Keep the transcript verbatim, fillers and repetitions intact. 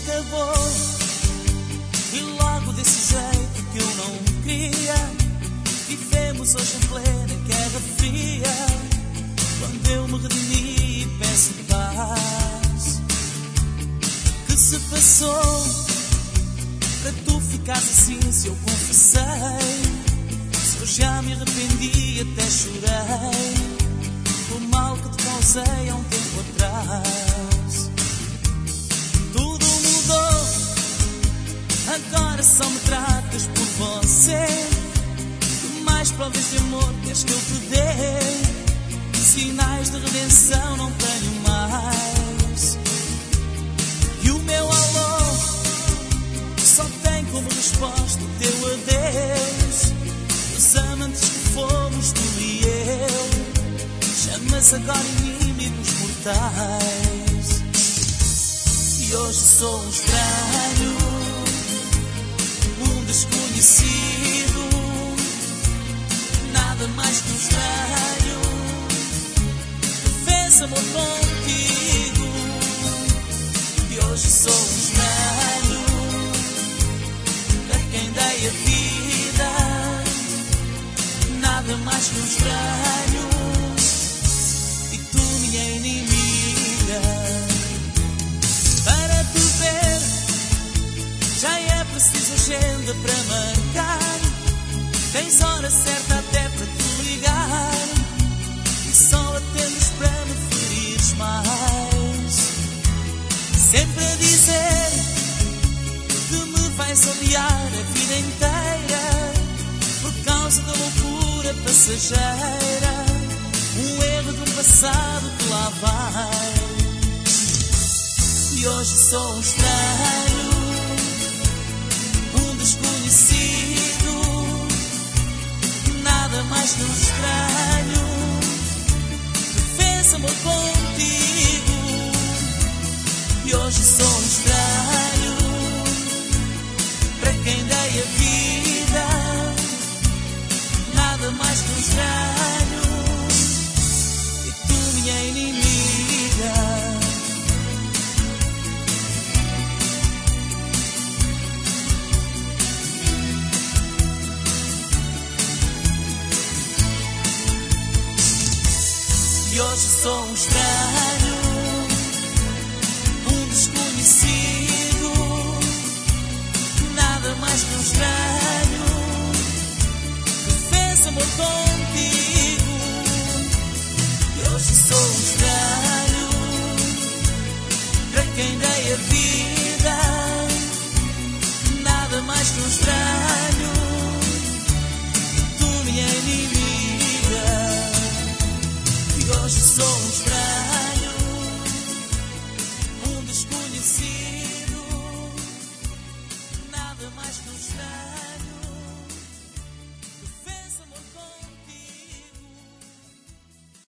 acabou. E logo desse jeito que eu não queria, vivemos hoje em plena Guerra Fria. Quando eu me redimi e peço paz, que se passou para tu ficares assim? Se eu confessei, se eu já me arrependi, até chorei do mal que te causei há um tempo atrás. Tudo mudou, agora só me tratas por você. Que mais provas de amor queres que eu te dê? Sinais de redenção não tenho mais. E o meu alô só tem como resposta o teu adeus. Os amantes que fomos, tu e eu, chamas agora inimigos mortais. E hoje sou um estranho, um desconhecido, nada mais que um estranho que fez amor contigo. E hoje sou um estranho para quem dei a vida, nada mais que um estranho, e tu minha inimiga. Para te ver já é preciso agenda para marcar. Tens hora certa até para te ligar, e só atendes para me ferires mais. Sempre a dizer que me vais odiar a vida inteira por causa da loucura passageira, um erro de um passado que lá vai. E hoje sou um estranho, um desconhecido, nada mais que um estranho que fez amor contigo. E hoje sou um estranho para quem dei a vida, nada mais que um estranho, e tu minha inimiga. E hoje sou um estranho, um desconhecido, nada mais que um estranho que fez amor contigo. E hoje sou um estranho para quem dei a vida, nada mais que um estranho, e tu minha inimiga. E hoje sou um estranho, um desconhecido.